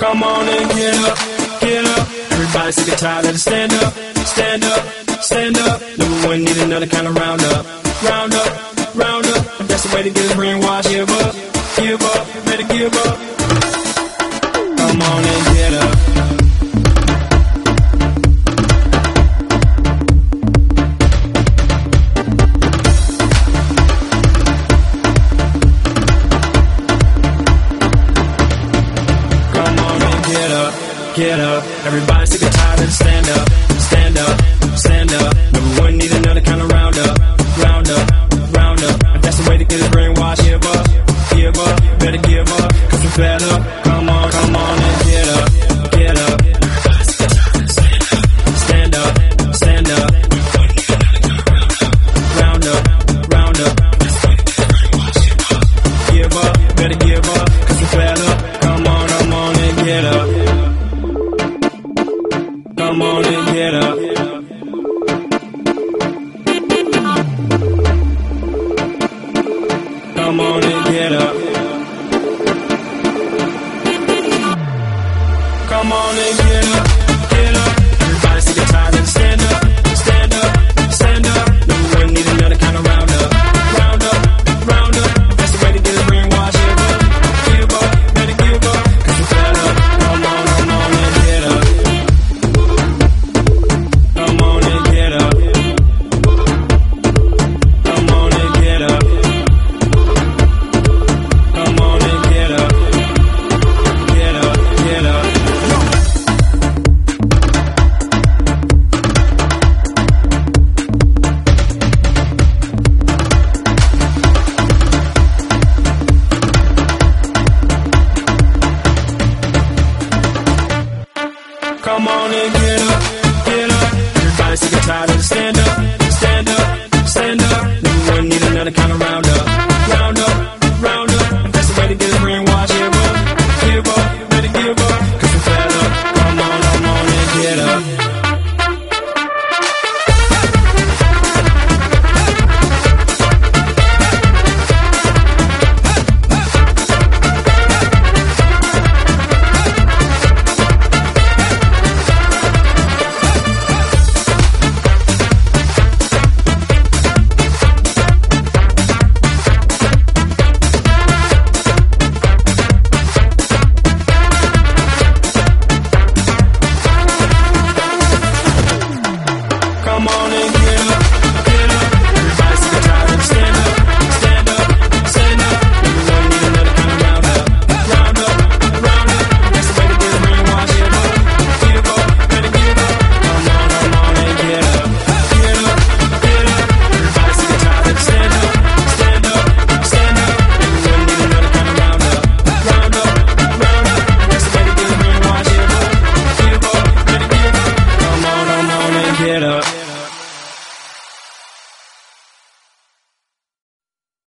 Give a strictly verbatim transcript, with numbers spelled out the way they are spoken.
Come on and get up, get up. Everybody sick and tired of the stand up, stand up, stand up. Number one need another kind of round up, round up, round up. That's the way to get his brainwash. Give up, give up, better give up. Come on and get up. Get up, everybody sick and tired of the stand up, stand up, stand up. Number one need another kind of round up, round up, round up. That's the way to get his brainwash. Give up, give up, better give up, cause we're fed up. Come on, come on and get up, get up. Everybody sick and tired of the stand up, stand up, stand up. Round up, round up. That's the way to get his brainwash. Give up, better give up, cause we're fed up. Come on, come on and get up. Come on and get up. Come on and get up. Come on and get up.